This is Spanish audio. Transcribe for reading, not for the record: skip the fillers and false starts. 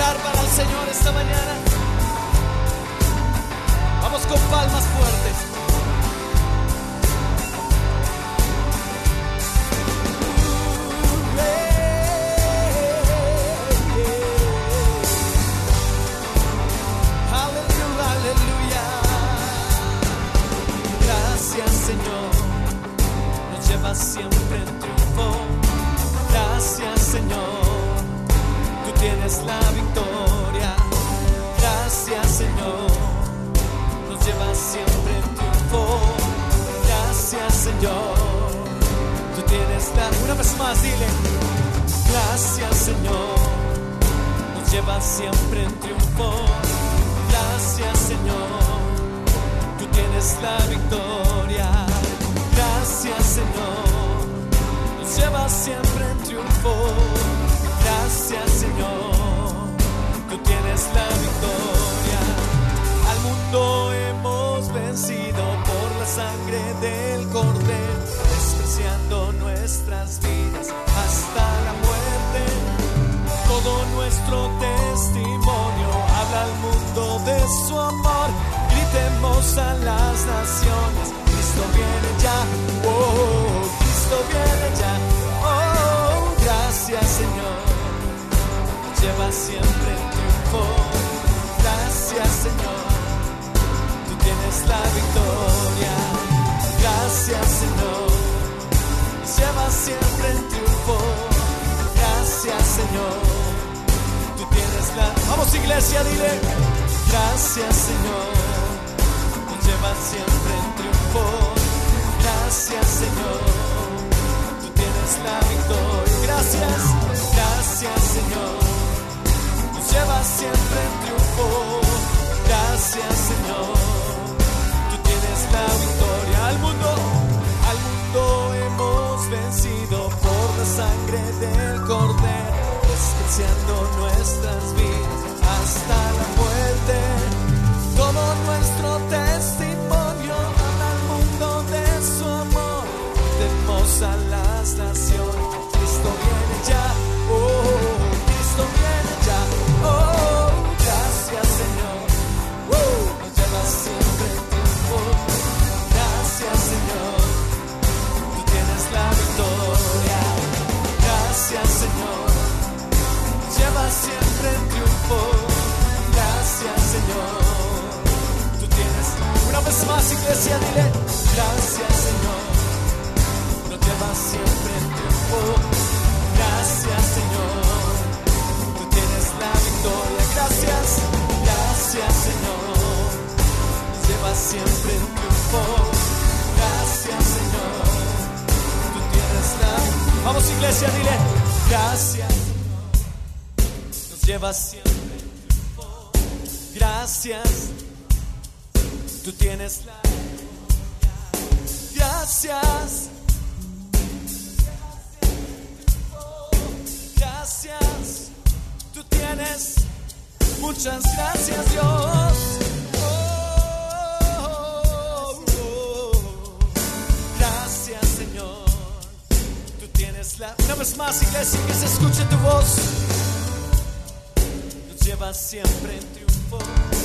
luchar para el Señor esta mañana. Vamos con palmas fuertes. Aleluya, aleluya. Gracias, Señor, nos llevas siempre en triunfo. Gracias, Señor, tú tienes la victoria. Gracias, Señor, nos llevas siempre en triunfo. Gracias, Señor, tú tienes la... Una vez más, dile. Gracias, Señor, nos llevas siempre en triunfo. Gracias, Señor, tú tienes la victoria. Gracias, Señor, nos llevas siempre en triunfo. Gracias, Señor, tú tienes la victoria. Al mundo hemos vencido por la sangre del Cordero, despreciando nuestras vidas hasta la muerte. Todo nuestro testimonio habla al mundo de su amor. Gritemos a las naciones, Cristo viene ya, oh, Cristo viene ya, oh, gracias, Señor, nos llevas siempre en triunfo. Gracias, Señor, tú tienes la victoria. Gracias, Señor, nos llevas siempre en triunfo. Gracias, Señor, tú tienes la... Vamos, iglesia, dile. Gracias, Señor, nos llevas siempre en triunfo. Gracias, Señor, tú tienes la victoria. Gracias, gracias, Señor, nos llevas siempre en triunfo. Gracias, Señor, tú tienes la victoria. Al mundo hemos vencido por la sangre del Cordero, despreciando nuestras vidas hasta la muerte. Todo nuestro testimonio habla al mundo de su amor. Demos a las naciones, Cristo viene ya, oh, Cristo viene ya, oh, gracias, Señor, nos llevas siempre en triunfo. Gracias, Señor, tú tienes la victoria. Gracias, Señor, nos llevas siempre en triunfo. Gracias, Señor, tú tienes... Una vez más, iglesia, dile. Gracias, Señor, nos llevas siempre en triunfo. Gracias, Señor, tú tienes la victoria. Gracias, gracias, Señor, nos llevas siempre en triunfo. Gracias, Señor, tú tienes la... Vamos, iglesia, dile. Gracias, Señor, nos llevas siempre en triunfo. Gracias, tú tienes la... Gracias, gracias, tú tienes... Muchas gracias, Dios. Gracias, Señor, tú tienes la... Una vez más, iglesia, que se escuche tu voz. Nos llevas siempre en triunfo.